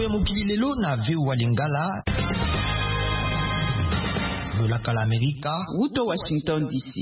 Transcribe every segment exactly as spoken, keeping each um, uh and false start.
ya mokili lelo na V O A Lingala. Lolaka la Amerika. Uto Washington D C.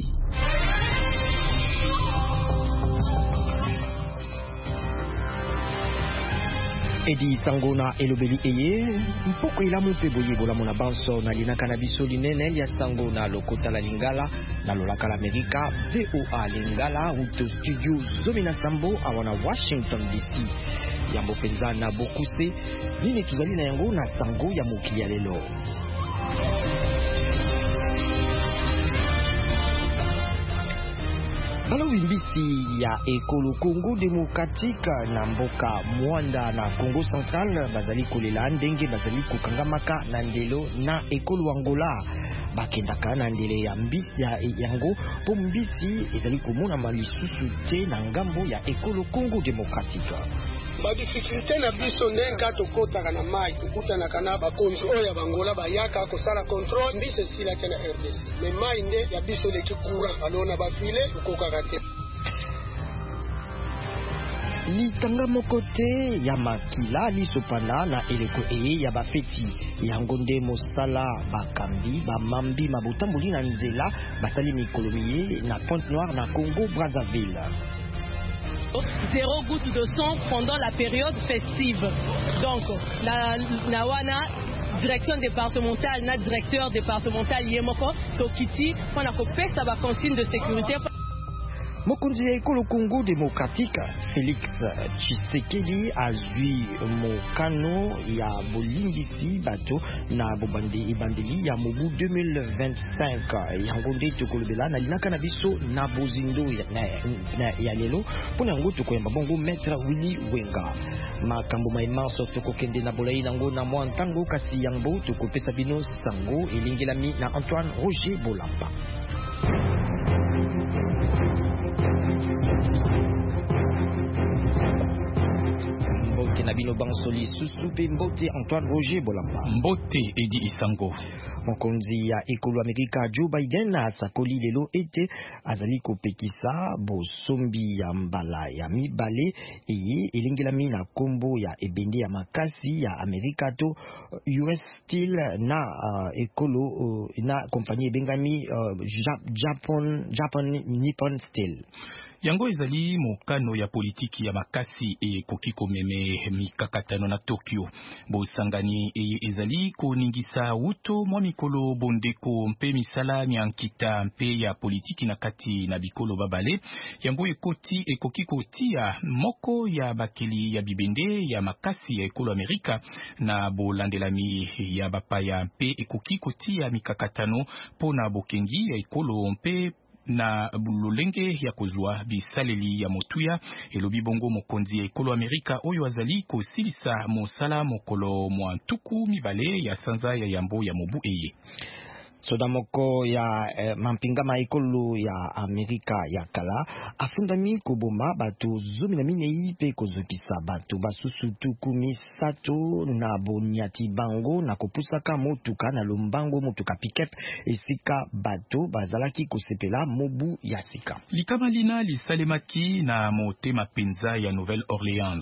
Edi Sangona elobeli eye mpoko ilamu pe boye bola mona banso na linaka na biso linene ya Sangona lokota la Lingala na lolaka la Amerika. V O A Lingala uto studio zomi na sambo awana Washington D C. Yambo penza na bokuse nini tuzali na yango na sango ya mokili ya lelo. Balowi mbisi ya ekolo Congo Demokratika na mboka Mwanda na Congo Central bazali kolela ndenge bazali kokangamaka na ndelo na ekolo Angola bakendaka na ndele ya mbisi ya yango po mbisi ezali komona malisusu te na ngambo ya ekolo Congo Demokratika. Ba difficulté na biso nenga tokotaka na mai tukutanaka na bakonzi oyo bangola bayaka kosala control mbisi sila tena R D C me mai nde ya biso leki kura alona bafile tukokaka te. Litanga mokote ya makila lisopana na eleko eye ya bafeti yango nde mosala bakambi bamambi mabotamboli na nzela basali mikolomiye na Pointe Noire na Congo Brazzaville. Zéro goutte de sang pendant la période festive. Donc, la Nawana, direction départementale, na directeur départemental Yemoko, Tokiti, on a coupé sa consigne de sécurité. Mokonzi ya ekolo Congo Demokratika Félix Tshisekedi azwi mokano ya bolimbisi bato na bobande ibandeli ya mobu deux mille vingt-cinq yango nde tokolobela na linaka na biso na bozindo ya, ya lelo pona yango tokoyamba bongo Maître Willy Wenga makambo maimanso tokokende na bolai nango na mwa ntango kasi yango tokopesa bino sango elingelami na Antoine Roger Bolamba. Mbote na bino bansoli susupe mbote Antoine Roger Bolamba. Mbote Edi Isango. Mokonzi ya ekolo Amerika Joe Biden asakoli lelo ete azali kopekisa bosombi ya mbala ya mibale eye elingelami na kombo ya ebende ya makasi ya Amerika to U S Steel na uh, ekolo uh, na kompani ebengami uh, Japan Japan Nippon Steel. Yango ezali mokano ya politiki ya makasi e kokiko meme mikakatano na Tokyo. Bosangani e ezali koningisa uto mwa mikolo bondeko mpe misala nyankita mpe ya politiki na kati na bikolo babale. Yango ekoti e kokiko tia moko ya bakeli ya bibende ya makasi ya ekolo Amerika na bolandelami ya bapaya mpe e kokiko tia mikakatano pona bokengi ya ekolo mpe na bulolenge ya kozwa bisaleli ya motuya elobi bongo mokonzi ya ekolo Amerika oyo azali kosilisa mosala mokolo mwa tuku mibale ya sanza ya yambo ya mobu eye. Soda moko ya eh, mampinga maekolo ya Amerika ya kala afundami koboma bato zomi na minei pe kozokisa bato basusu tuku misato na boniati bango na kopusaka motuka na lombango motuka pick-up esika bato bazalaki kosepela mobu ya sika. Likamalina lisalemaki na motema penza ya Nouvelle-Orléans.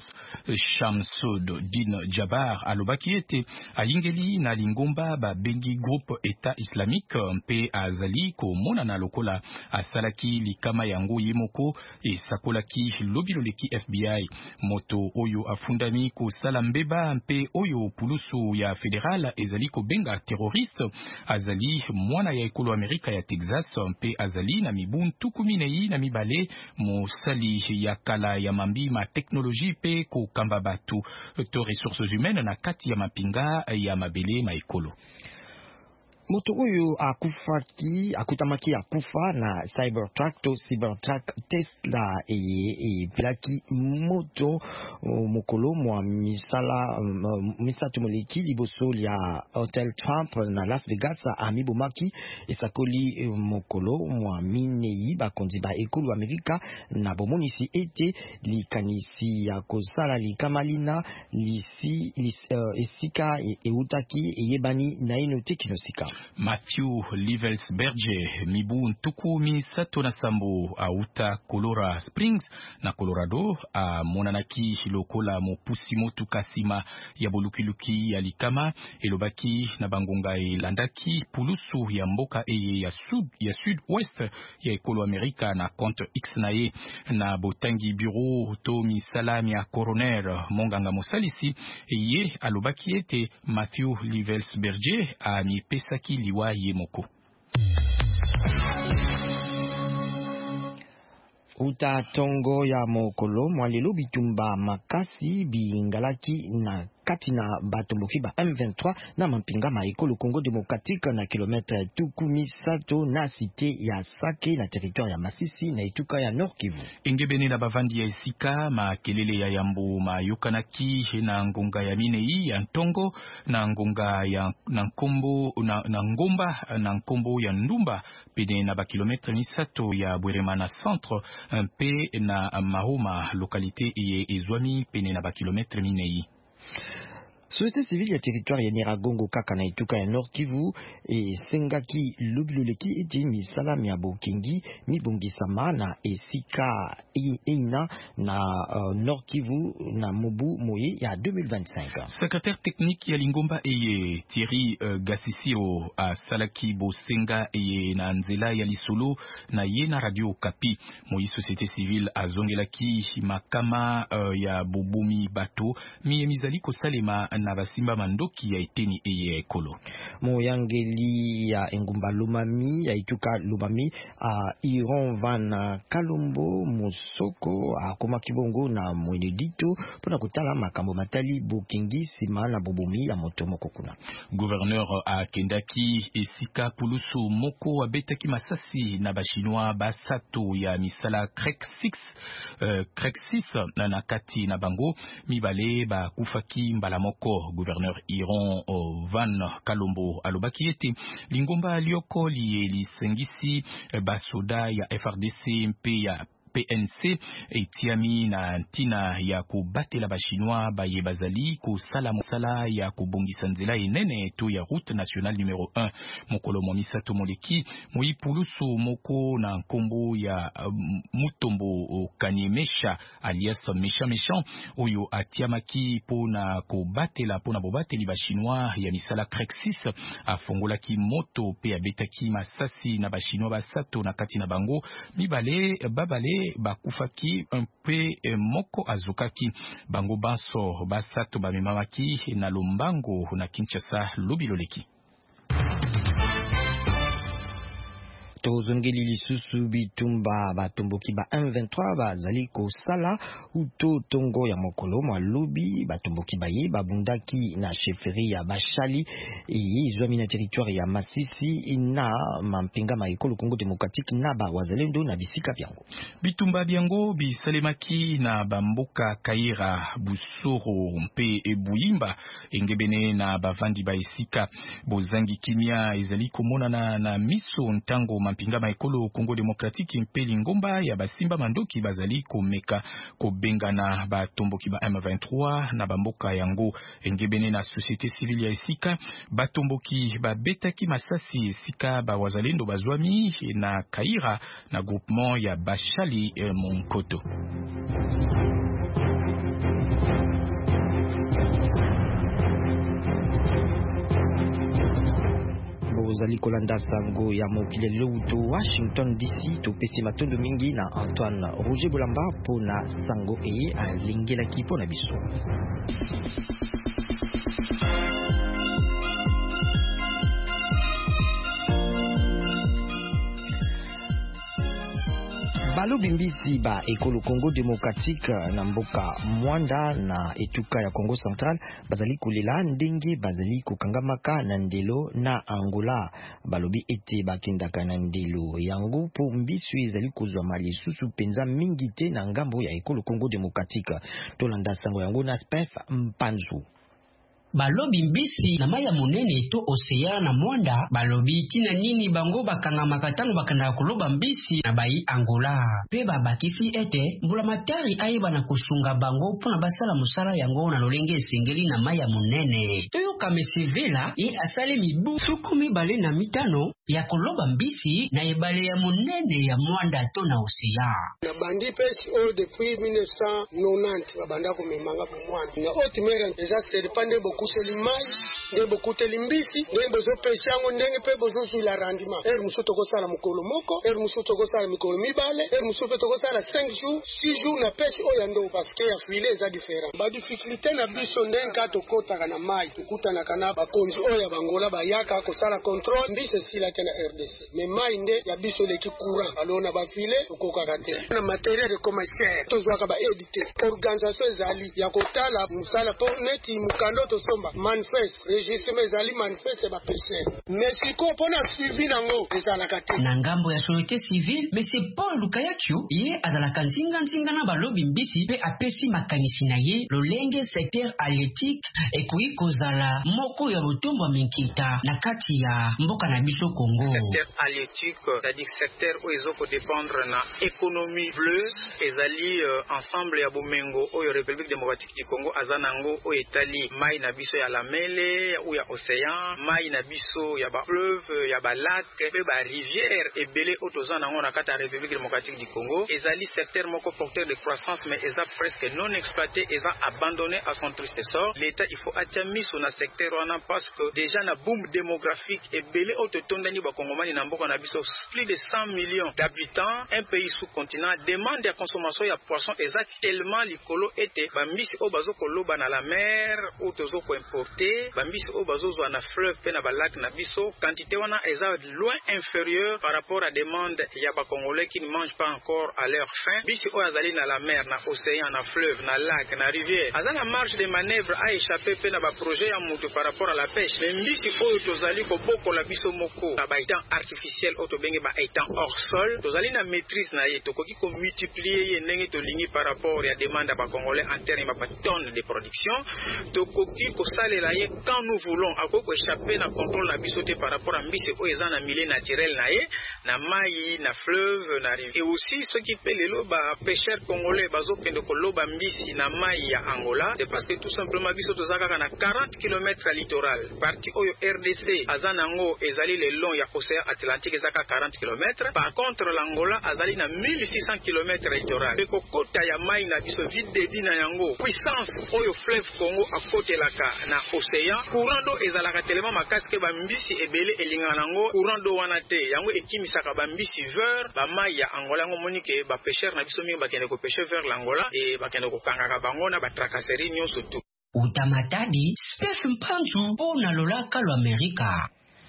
Shamsud Din Jabbar alobaki ete ayingeli na lingomba ba bengi groupe État Islamique mpe azali komona na lokola asalaki likama yango yemoko esakolaki lobiloleki F B I moto oyo afundami kosala mbeba mpe oyo pulusu ya federal ezali kobenga terroriste azali mwana ya ekolo Amerika ya Texas mpe azali na mibu tuku minei na mibale mosali ya kala ya mambi ma teknoloji pe kokamba batu to ressources humaines na kati ya mapinga ya mabele ma ekolo. Moto oyo akufaki akutamaki akufa na Cybertruck to Cybertruck Tesla eye e plaki moto uh, mokolo mwa misala um, misatu moleki liboso ya Hotel Trump na Las Vegas amibomaki esakoli uh, mokolo mwa minei bakonzi ba ekolo Amerika na bomonisi ete likanisi ya kozala likamalina lisi lis, uh, esika e, eutaki eyebani na ino tekinosika. Matthew Livelsberger mibu ntuku misato na sambo auta Colorado Springs na Colorado a monanaki lokola mopusi motuka sima ya bolukiluki ya likama elobaki na bangonga elandaki pulusu ya mboka eye ya sud ya sud ouest ya ekolo Amerika na compte X na ye na botangi bureau to misalami ya coroner monganga mosalisi ye alobaki ete Matthew Livelsberger a mipesaki liwa ye moko. Uta tongo ya mokolo mwalelo bitumba makasi bingalaki na kati na batomboki ba M vingt-trois na mampinga ma ekolo Congo démocratique na kilometre tukumi sato na cité ya Sake na territoire ya Masisi na etuka ya Nord Kivu. Engebeni na bavandi ya esika makelele ya yambo mayokanaki na ngonga ya minei ya ntongo na ngonga ya na nkombo na, na ngomba na nkombo ya ndumba pene na ba kilometre misato ya Bwerema na centre mpe na Mahoma localité ye ezwami pene na ba kilometre minei. Société civile ya territoire ya Nyiragongo kaka na etuka ya Nord Kivu e sengaki lubiloleki eti misala ya bokengi mibongisama na esika eina na uh, Nord Kivu na mobu moye ya deux mille vingt-cinq. Secrétaire technique ya Lingomba eye Thierry uh, Gassisiro a salaki bosenga eye na nzela ya lisolo na ye na radio Kapi. Moi société civile azongelaki makama uh, ya bobumi bato mi mizali kosalema na basimba mandoki ya eteni eye ekolo. Moyangeli ya engumba Lumami ya ituka Lumami a uh, Iron Van Kalombo Mosoko a uh, koma kibongo na mwenedito pona kutala makambo matali bokengi sima na bobomi ya motomoko kuna. Gouverneur a kendaki esika pulusu moko abetaki masasi na bachinois basato ya misala Crec six uh, Crec six na nakati na bango mibale ba kufaki mbala moko. Gouverneur Iron uh, Van Kalombo alobaki ete Lingomba lioko lieli sengisi basoda ya F R D C mpe ya P N C etiami na ntina ya kubatela bachinois baye bazali kusala mosala ya kubongisa nzela enene to ya route nationale numéro un mokolo momisato moleki moipulusu moko na nkombo ya um, Mutombo Kanyemesha alias Méchant Méchant oyo atiamaki pona kubatela pona bobateli bachinois ya misala Crec six afongolaki moto pe abetaki masasi na bachinois basato na kati na bango mibale babale bakufaki mpe moko azokaki bango baso basato bamemamaki na Lombango na Kinshasa lobiloleki. Tozongeli lisusu bitumba batomboki ba M vingt-trois bazali kosala uto tongo ya mokolo mwa lobi batomboki baye babundaki na chefferie ya Bashali ezwami na territoire ya Masisi na mampinga ma ekolo Congo démocratique na ba wazalendo na bisika byango. Bitumba byango bisalemaki na bamboka Kaira Busoro mpe Ebuyimba engebene na bavandi ba esika bozangi kimia ezali komona na, na miso ntango mampinga ma ekolo Congo démocratique mpe Lingomba ya basimba mandoki bazali komeka kobengana batomboki ba M vingt-trois na bamboka yango engebene na société civile ya esika batomboki babetaki masasi esika ba wazalendo bazwami na Kaira na groupement ya Bashali eh, Monkoto. Bozali kolanda sango ya mokili leuto Washington D C to pesi matondo mingi na Antoine Roger Bolamba pona sango eye alingelaki pona biso. Balobi mbisi ba ekolo Congo démocratique na mboka Mwanda na etuka ya Congo central bazali kolela ndenge bazali kokangamaka na ndelo na Angola balobi ete bakendaka na ndelo yango po mbisu ezali kozwa mali susu penza mingi te na ngambo ya ekolo Congo démocratique tolanda sango yango na Spef Mpanzu. balobi mbisi na maya munene to Océan na Mwanda balobi tina nini bango bakanga makatango bakanda kuloba mbisi na bai Angola pe babakisi ete mbula matari aiba na kusunga bango pona basala musala yango na lolenge singeli na maya munene toyo kamesivela ye asali mibu sukumi bale na mitano ya kuloba mbisi na ebale ya munene ya Mwanda to na Océan na bandi pesi o depuis mille neuf cent quatre-vingt-dix babanda kumemanga ku Mwanda na otimera eza serpande boku Selimai, ndembo kuteli mbisi, ndembo zo peshango ndenge pe bozo sula rendement. Er musoto ko sala mukolo moko, er musoto ko sala mikolo mibale, er musoto ko sala cinq jours, six jours na pêche oyando parce que ya filet za différent. Ba difficulté na biso ndenga to kota kana mai, tukuta na kana ba konzi oya bangola ba yaka ko sala contrôle mbisi sila kana R D C. Mais mai nde ya biso leki courant, alona ba filet ukoka kate. Na matériel de commercial, to zwaka ba éditer. Organisation zali ya kotala musala po neti mukando to manifeste registre mezali manifeste ba pese Mexico pona suivi nango ezala kate na ngambo ya société civile monsieur Paul Lukayakio ye azala kanzinga nzinga na balobi mbisi pe apesi makanisi na ye lolenge secteur halieutique ekoki kozala moko ya botombo minkita na kati ya mboka na biso Congo. Secteur halieutique c'est-à-dire secteur où ezoko dépendre na économie bleue ezali euh, ensemble ya bomengo oyo République démocratique du Congo azanango o etali mai na biso ya la mele ou ya océan mai na biso ya ba fleuve ya ba lac pe ba rivière ebele otoza nango na kata République démocratique du Congo ezali secteur moko porteur de croissance mais eza presque non exploité eza abandonné à son triste sort. L'état il faut atia miso na secteur wana parce que déjà na boom démographique ebele ototondani ba kongomani na mboka na biso plus de cent millions d'habitants un pays sous-continent demande ya consommation ya poisson eza tellement likolo ete ba mbisi o bazo koloba na la mer ou tozo ko importer bambisi o bazozwa na fleuve pe na ba lac na biso quantité wana eza loin inférieure par rapport à demande ya ba congolais qui ne mangent pas encore à leur faim. Bisi o azali na la mer na océan na fleuve na lac na rivière azana marge de manœuvre a échappé pe na ba projet ya mutu par rapport à la pêche. Mais mbisi o tozali ko boko la biso moko na ba étang artificiel o to benge ba étang hors sol tozali na maîtrise na ye tokoki ko multiplier ye ndenge to lingi par rapport ya demande ya ba congolais en termes ba tonnes de production tokoki ko salela ye quand nous voulons akoko échapper na contrôle na biso te par rapport à mbisi o eza na milieu naturel na ye na mai na fleuve na rivière. Et aussi ceux qui peut lelo ba pêcheurs congolais bazo kende ko loba mbisi na mai ya Angola c'est parce que tout simplement biso tozaka na quarante kilomètres littoral parti oyo R D C azanango ezali le long ya océan Atlantique ezaka quarante kilomètres. Par contre l'Angola azali na mille six cents kilomètres littoral pe kokota ya mai na biso vide de na yango puissance oyo fleuve Congo akotelaka na océan courant d'eau ezalaka tellement makasi ke bambisi ebele elinga nango courant d'eau wana te yango ekimisaka bambisi vers ba mai ya Angola yango monike ba pêcheur na biso mingi bakende ko pêcher vers l'Angola et bakende ko kangaka bango na ba tracasserie nyonso tu utamatadi Spef Mpanzu pona lolaka lo Amerika.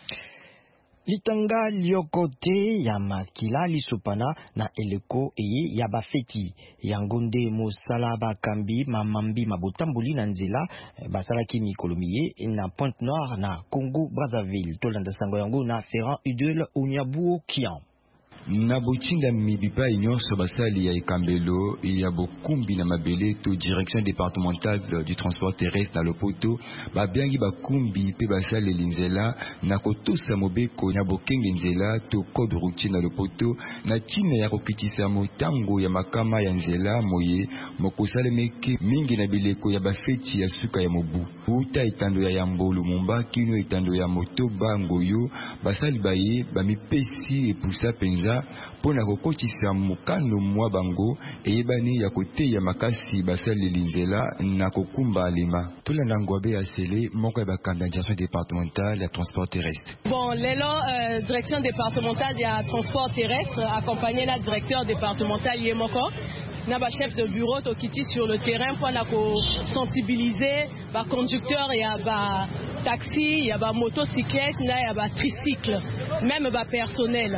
Litanga liokote ya makila lisupana na eleko eye ya bafeti yangonde mosala bakambi mamambi mabotambuli na nzela basalaki mikolomiye na Pointe Noire na Congo Brazzaville tolanda sango yango na Ferrand Udel Onyabuo Kian. Na botinda mibipa nyonso basali ya ekambelo ya bokumbi na mabele to direction départementale du transport terrestre na lopoto babiangi bakumbi pe basali linzela na kotosa mobeko na bokenge nzela to code routier na lopoto na tina ya kokitisa motango ya makama ya nzela moye mokosale meke mingi na bileko ya bafeti ya suka ya mobu uta etando ya yambolo momba kino etando ya motoba ngoyo basali baye bamipesi epusa penza pona kokotisa mukano mwa bango eyebani ya kote ya makasi basali linzela na kokumba alima tolanda ngwabe ya sele moko ya bakanda direction départementale ya transport terrestre. Bon, lelo euh, direction départementale ya transport terrestre accompagné la directeur départemental Yemoko na ba chef de bureau tokiti sur le terrain pour na ko sensibiliser ba conducteur ya ba taxi ya ba motocyclette na ya ba tricycle même ba personnel.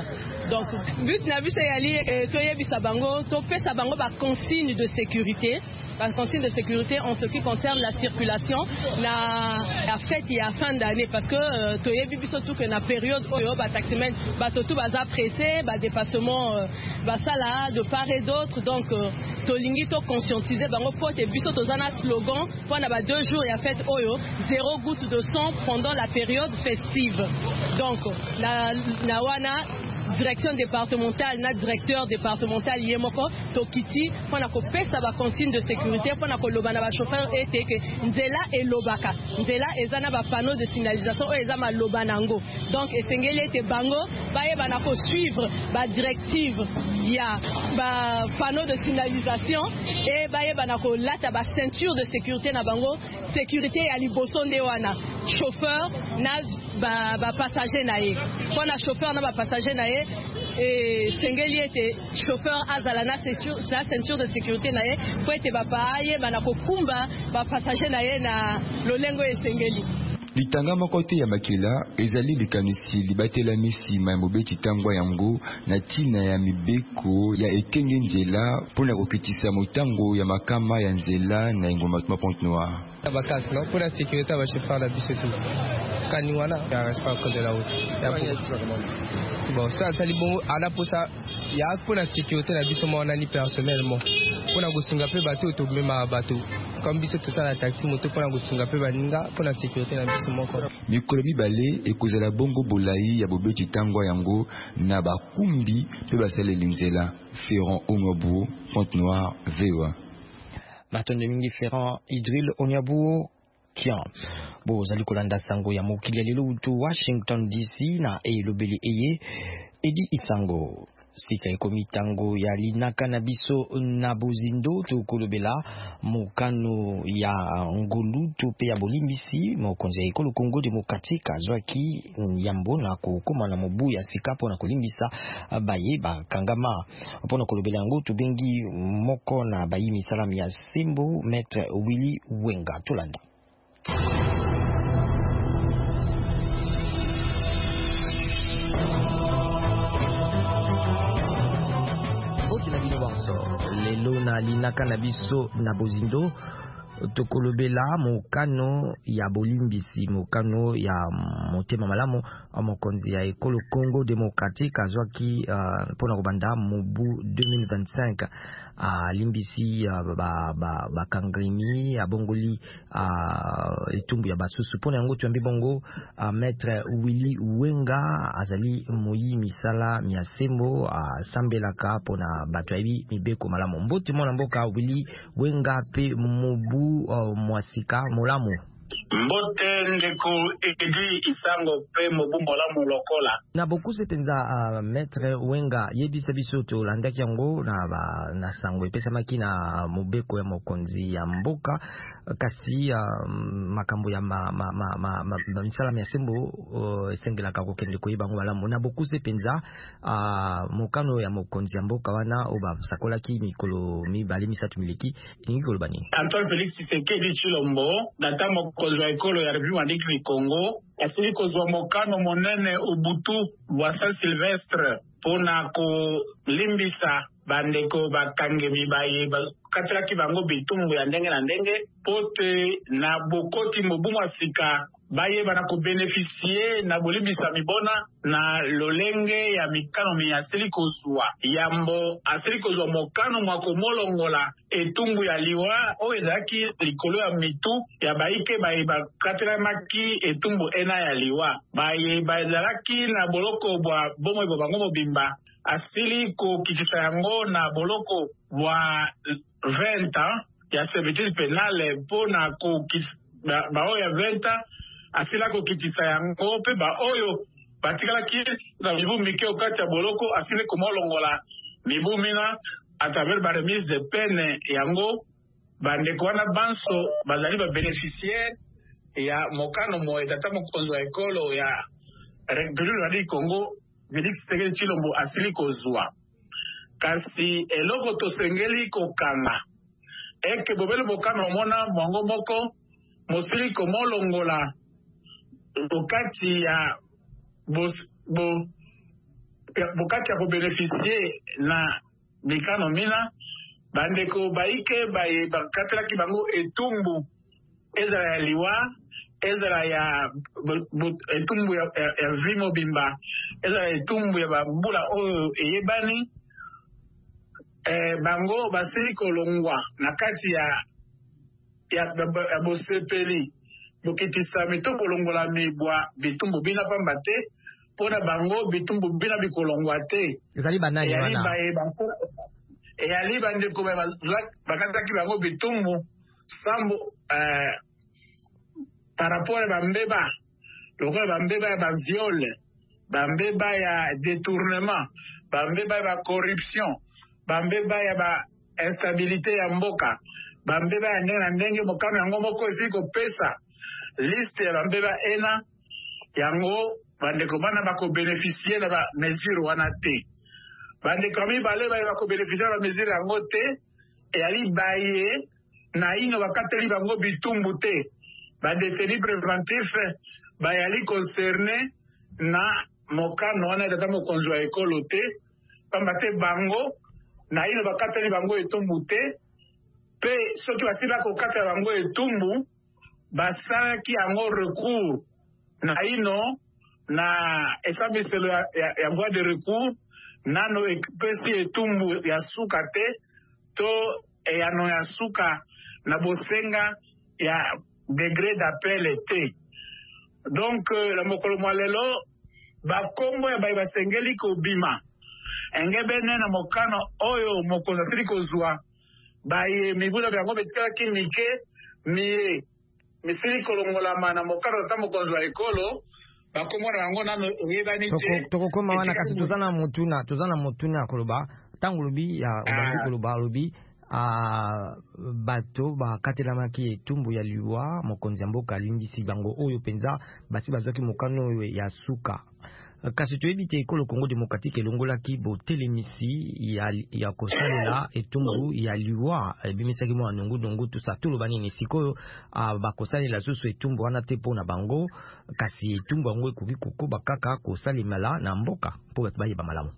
Donc but na biso yali toyebisa bango to pesa bango ba consigne de sécurité. Par consigne de sécurité en ce qui concerne la circulation na la fête et à fin d'année parce que euh, toyebi biso tout que na période oyo ba taximen ba tout baza pressé ba dépassement euh, ba sala de part et d'autre donc euh, tolingi to conscientiser bango pote biso tozana slogan pendant ba deux jours ya fête oyo zéro goutte de sang pendant la période festive. Donc na na wana direction départementale na directeur départemental yemoko tokiti pona ko pesa ba consigne de sécurité pona ko loba na ba chauffeur ete ke nzela e lobaka nzela ezana ba panneau de signalisation o ezama loba nango donc esengeli ete bango baye bana ko suivre ba directive ya ba panneau de signalisation et baye bana ko lata ba ceinture de sécurité na bango sécurité ya liboso nde wana chauffeur na ba ba passager na ye pona chauffeur na ba passager na ye et sengeli ete chauffeur azala na ceinture na ceinture de sécurité na ye po ete ba paaye bana ko kumba ba passager na ye na lolengo esengeli litanga moko te ya makila ezali likanisi libatelami nsima ya mobeti ntango yango na ntina ya mibeko ya ekenge nzela mpona kokitisa motango ya makama ya nzela na engumba tuma Pointe Noire. Bakasi non pour la sécurité va chauffeur la bise tout kaniwana ya respect code de la route bon ça ça bon ala pour ça ya pour la sécurité la bise moi nani personnellement pour na gosunga pe bateau to mema bateau comme bise tout ça la taxi moto pour na gosunga pe baninga pour la sécurité la bise moi ko mikolo mibale ekozala bongo bolai ya bobeti ntango yango na bakumbi pe basale linzela Ferrand Onyabuo Pointe Noire V O A. Matonde mingi Ferrand Idril Onyabuo Tian. Bo zali kolanda sango ya mokili lelo utu Washington D C na elobeli eye Edi Isango. Sika ekomi tango ya linaka na biso na bozindo to kolobela mokano ya ngolu to pe ya bolimbisi mokonzi ya ekolo Congo Démocratique azwaki yambo na kokoma na mobu ya sika pona kolimbisa baye bakangama pona kolobela yango to bengi moko na bayi misala ya Simbo Maître Willy Wenga tolanda. Lelo na linaka na biso na bozindo tokolobela mokano ya bolimbisi mokano ya motema malamu mokonzi ya ekolo Congo Démocratique azwaki uh, pona kobanda mobu deux mille vingt-cinq a uh, limbisi uh, ba ba bakangrimi abongoli uh, etumbu ya basusu pona yango tuambi bongo uh, Maître Willy Wenga azali moyi misala miasembo uh, sambelaka pona bato ayebi mibeko malamu mbote mona mboka Willy Wenga pe mobu uh, mwasika molamu mbote ndeko Edi Isango pe mobu molamu lokola na bokuse penza uh, Maître Wenga yebisa biso to landaki yango na ba, na sango epesamaki na mobeko ya mokonzi ya mboka kasi uh, makambo ya ma ma ma ma, ma, ma misala ya sembo uh, esengelaka kokende koyeba ngo malamu na bokuse penza uh, mokano ya mokonzi ya mboka wana oba sakolaki mikolo mibale misatu miliki ningi kolobani Antoine Félix Tshisekedi Tshilombo data mokonzi ekolo ya République du Congo asili kozwa mokano monene ubutu wa Saint Sylvestre pona ko limbisa bandeko bakangemi baye katraki bango bitumbu ya ndenge na ndenge pote na bokoti mobumu Afrika baye bana ko bénéficier na bolimbisa mibona na lolenge ya mikano mi asili kozwa yambo asili kozwa mokano mwako molongola etumbu ya liwa o ezaki likolo ya mitu ya baike baye bakatelamaki etumbu ena ya liwa baye bazalaki na boloko bwa bomo bo bango mobimba asili ko kitisa yango na boloko bwa vingt ans ya servitude pénale pona ko ba, ba oyo ya vingt ans asila ko kitisa yango pe ba oyo batikalaki na mibu mike okati ya boloko asili komolongola mibu mina à travers ba remise de peine yango bandeko wana banso bazali ba bénéficiaire ya mokano mo etata mokonzi wa ekolo ya République du Congo Félix Tshisekedi Tshilombo asili kozwa kasi eloko tosengeli kokanga eke bobele mokano mona mwango moko mosili komolongola okati ya bo bo bokati ya kobénéficie na mikano mina bandeko baike baye bakatelaki bango etumbu ezala ya liwa ezala ya etumbu ya, ya, ya vi mobimba ezala etumbu ya bambula oyo eyebani eh, bango basili kolongwa na kati ya ya, ya, ya bosepeli bokitisami to kolongola mibwa bitumbu bina pamba te pona bango bitumbu bina bikolongwa te ezali banani wana eyali bandeko bakataki bango bitumbu sambo eh, par rapport à bambeba lokola bambeba ya baviole bambeba ya détournement bambeba ya bacorruption bambeba ya bainstabilité ya mboka bambeba ya ndenge na ndenge mokano yango moko esili kopesa liste ya bambeba ena yango bandeko bana bakobénéficie na bamesure wana te bandeko mibale baye bakobénéficie na bamesure yango te eyali baye na ino bakateli bango bitumbu te badeteni préventif bayali concerné na mokano wana etata mokonzi wa ekolo te pamba te bango na ino bakateli bango etumbu te mpe soki basili bakokatela bango etumbu basalaki yango recours na ino na esambiselo ya, ya, ya voie de recours nano epesi etumbu ya suka te to eyano ya suka na bosenga ya degré d'appel te donc la mokolo mwa lelo bakombo ya baye basengeli kobima enge bene na mokano oyo mokonzi asili kozwa baye mibula yango betikalaki mike miye misili kolongolama na mokano ata mokonzi wa ekolo bakombo na yango nano oyebani te tokokoma wana kasi tozana motuna tozana motuna koloba ntango lobi ya obandi koloba lobi a bato bakatelamaki etumbu ya liwa mokonzi ya mboka alingisi bango oyo penza basi bazwaki mokano oyo ya suka kasi toyebi te ekolo Congo démocratique elongolaki botelemisi ya, ya kosalela etumbu ya liwa ebimisaki mwa nongo-nongo tusa toloba nini sikoyo uh, bakosalela susu etumbu wana te mpo na bango kasi etumbu yango ekoki kokoba kaka kosalemala na mboka mpo bato bayeba malamu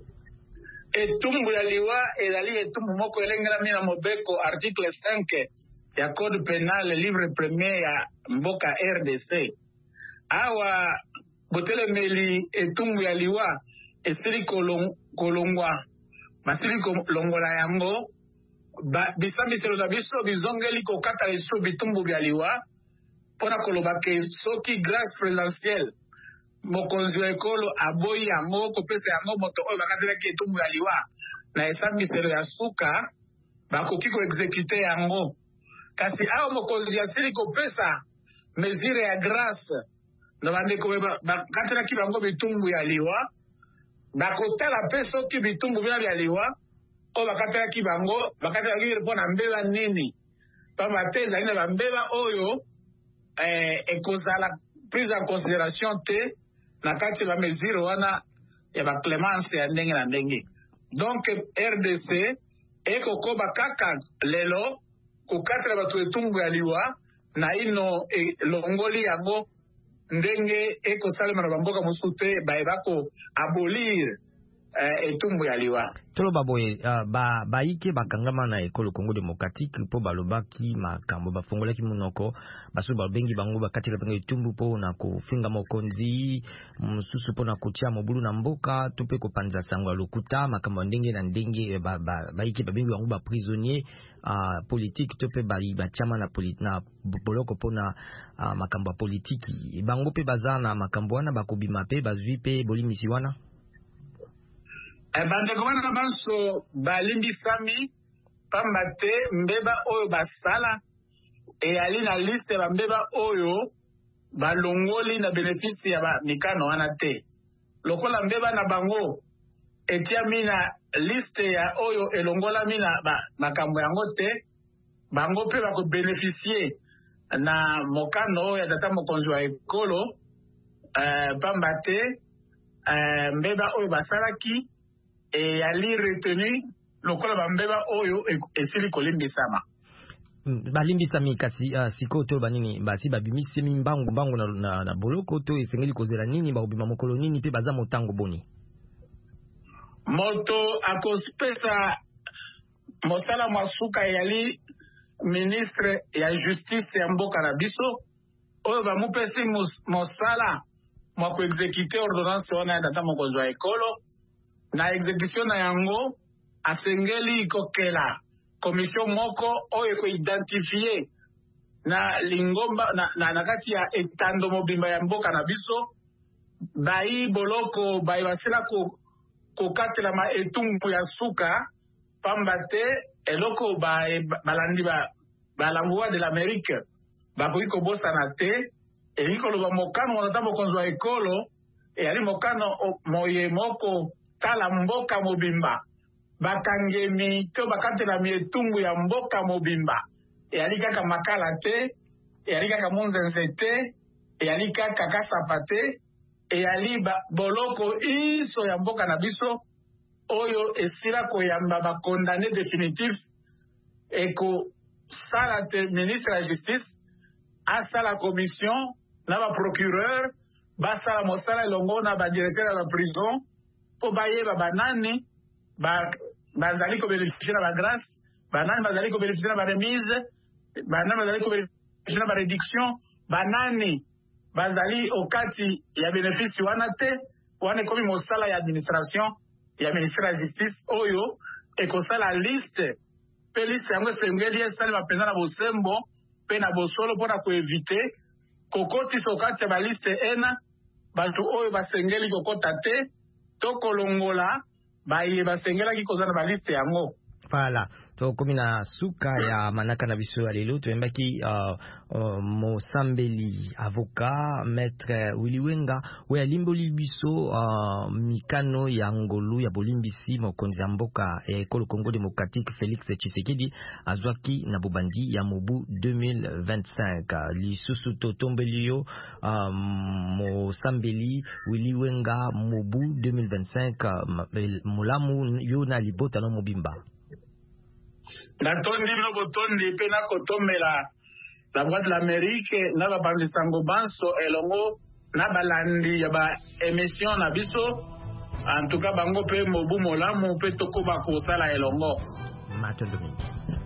etumbu ya liwa ezali etumbu moko elengelami na mobeko article cinq ya code pénal livre premier ya mboka R D C awa botelemeli etumbu ya liwa esili kolong, kolongwa basili kolongola yango bisambiselo na biso bizongeli kokata liso bitumbu bya liwa mpona koloba ke soki grâce présidentielle mokonzi wa ekolo aboyi yango kopesa yango moto oyo bakatelaki etumbu ya liwa na esambiselo ya suka bakoki koexekute yango kasi awa mokonzi asili kopesa mesure ya grâce na bandeko bakatelaki bango bitumbu ya liwa bakotala mpe soki bitumbu bina bya liwa oyo bakatelaki bango bakatelaki mpo na mbeba nini pamba te ezali na bambeba oyo eh, ekozala prise en considération te na kati ya bamesure wana ya baclémence ya ndenge na ndenge donc R D C ekokoba kaka lelo kokatela bato etumbu ya liwa na ino elongoli yango ndenge ekosalema na bamboka mosusu te baye bako abolir uh, etumbu ya liwa toloba boye uh, ba baike bakangama na ekolo Congo démocratique mpo balobaki makambo bafongolaki monoko baso babengi bango bakatela bango etumbu mpo na kofinga mokonzi mosusu mpo na kotia mobulu na mboka to mpe kopanza sango ya lokuta makambo ndenge na ndenge ba, ba, baike babengi bango baprisonnier uh, politique to mpe batiama na, na boloko mpo na uh, makambo ya politiki bango mpe baza na makambo wana bakobima mpe bazwi mpe bolimisi wana E bandeko wana banso balimbisami pamba te mbeba oyo basala eyali na liste ya mbeba oyo balongoli na bénéfice ya mikano wana te lokola mbeba na bango etiami na liste ya oyo elongolami na makambo yango te bango mpe bakobénéficie na mokano oyo ya tata mokonzi wa ekolo uh, pamba te uh, mbeba oyo basalaki e yali retenu lokola bambeba oyo esili kolimbisama balimbisami kasi uh, siko to banini basi babimisi mbangu mbangu na, na, na boloko to esengeli kozela nini bakobima mokolo nini pe baza motango boni moto akospesa mosala mwasuka yali ministre ya justice ya mboka na biso oyo bamupesi mosala mwa kuexekite ordonnance wana ya tata mokonzi wa ekolo na execution na yango asengeli kokela commission moko oyo ekoidentifie na lingomba na, na, na kati ya etando mobimba ya mboka na biso bayi boloko bayi basila ko kokatela ma etumbu ya suka pamba te eloko balandi ba balangwa de l'Amérique bakoki kobosana te eli koloba mokano wana mokonzi wa ekolo eyali mokano moye moko tala mboka mobimba bakangemi to bakatela mietumbu ya mboka mobimba eyali kaka makala te eyali kaka munzenze te eyali kaka kasapa te eyali boloko iso ya mboka na biso oyo esila koyamba bakondane definitif eko sala te ministre ya justice asala commission na baprocureur basala mosala elongo na badirecteur ya baprison mpo bayeba banani bazali kobénéficie na bagrâce banani bazali kobénéficie na baremise banani bazali kobénéficie na baréduction banani bazali okati ya bénéfice wana te wana ekomi mosala ya administration ya ministère ya justice oyo ekosala liste mpe liste yango esengeli esalema mpenza na bosembo mpe na bosolo mpona koevite kokotisa okati ya baliste ena bato oyo basengeli kokota te to kolongola baye basengelaki koza na baliste yango. Voilà. tokomi na suka ya manaka na biso ya lelo toyembaki uh, uh, mosambeli avocat maître Willy Wenga oyo alimboli biso uh, mikano ya ngolu ya bolimbisi mokonzi ya mboka ya ekolo Congo démocratique Félix Tshisekedi azwaki na bobandi ya mobu deux mille vingt-cinq. Lisusu totombeli yo uh, mosambeli Willy Wenga mobu deux mille vingt-cinq uh, molamu yo na libota no mobimba. Natondi no botondi pe na kotomela la voix de l'Amérique na ba bandisango banso elongo na balandi ya ba émission na biso en tout cas bango pe mobu molamu pe tokoba kosala elongo Matondo mingi.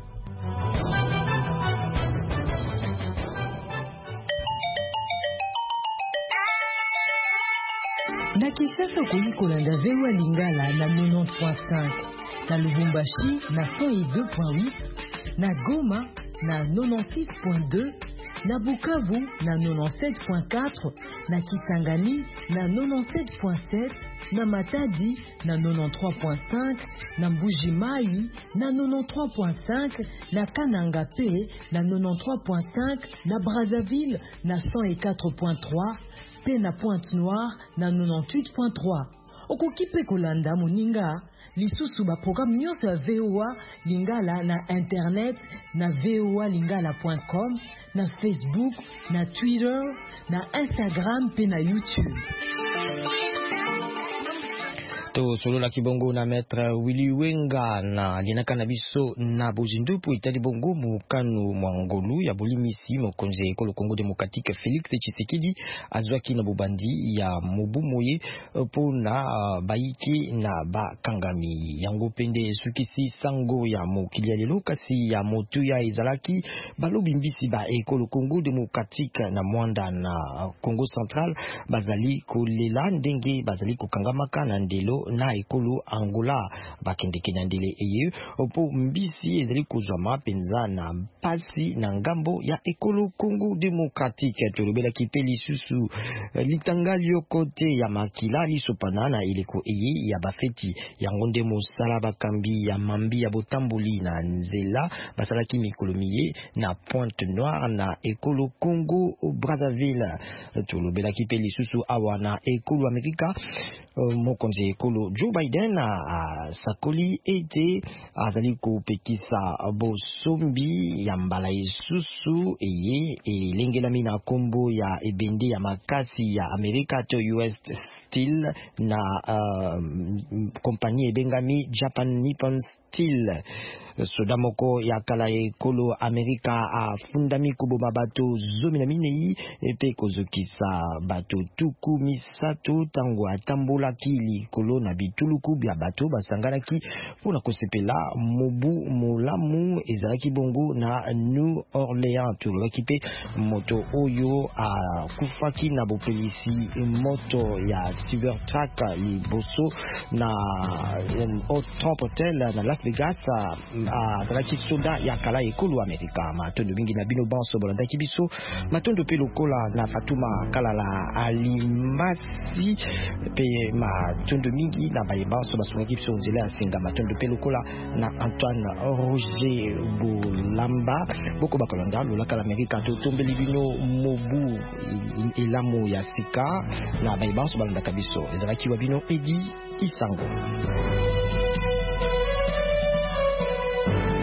Na Kinshasa kuli kolanda vewa lingala na quatre-vingt-dix point cinq. Na Lubumbashi na cent deux point huit, na Goma na quatre-vingt-six point deux, na Bukavu na quatre-vingt-dix-sept point quatre, na Kisangani na quatre-vingt-dix-sept point sept, na Matadi na quatre-vingt-treize point cinq, na Mbuji-Mayi na quatre-vingt-treize point cinq, na Kananga P na quatre-vingt-treize point cinq, na Brazzaville na cent quatre point trois, pe na Pointe-Noire na quatre-vingt-huit point trois. Okoki pe kolanda moninga lisusu ba programme nyonso ya V O A Lingala na internet na v o a lingala point com, na Facebook, na Twitter, na Instagram pe na YouTube. To solo la kibongo na maître Willy Wenga na linaka na biso na bozindu po itali bongo mukanu mwangolu ya bolimisi mokonzi ekolo Congo démocratique Félix Tshisekedi azwaki na bobandi ya mobu moye po na uh, baiki na bakangami yango pende sukisi sango ya mokili ya lelo kasi ya motu ya ezalaki balobi mbisi ba ekolo Congo démocratique na mwanda na Congo central bazali kolela ndenge bazali kokangamaka na ndelo na ekolo Angola bakendeke na ndele eye opo mbisi ezali kozwama penza na pasi na ngambo ya ekolo Congo démocratique. Tolobela kipe lisusu litangali yokote ya makila lisopana na ileko eye ya bafeti ya ngonde mosala bakambi ya mambi ya botamboli na nzela basalaki mikolomiye na Pointe Noire na ekolo Congo Brazzaville. Tolobela kipe lisusu awa na ekolo Amerika uh, mokonzi ekolo Joe Biden a uh, sakoli ete azali kopekisa bosombi ya mbala isusu eye elengelami na kombo ya ebende ya makasi ya Amerika to U S Steel na uh, kompani ebengami Japan Nippon Steel. soda moko ya kala ekolo Amerika afundami kuboma bato zomi na minei epe kozokisa bato tuku misato tango atambolaki likolo na bituluku bya bato basanganaki mpona kosepela mobu molamu ezalaki bongo na New Orleans. Tolobaki mpe moto oyo akufaki na bopelisi moto ya Cybertruck liboso na Trump Hotel na Las Vegas azalaki soda ya kala ekolo Amerika. Matondo mingi na bino banso bolandaki biso matondo pe lokola na Fatuma Kalala Alimasi pe matondo mingi na baye banso basungaki biso nzela ya singa matondo pe lokola na Antoine Roger Bolamba boko bakolanda lolaka l'Amérique to tombeli bino mobu elamu ya sika na baye banso balandaka biso ezalaki wa bino Edi Isango.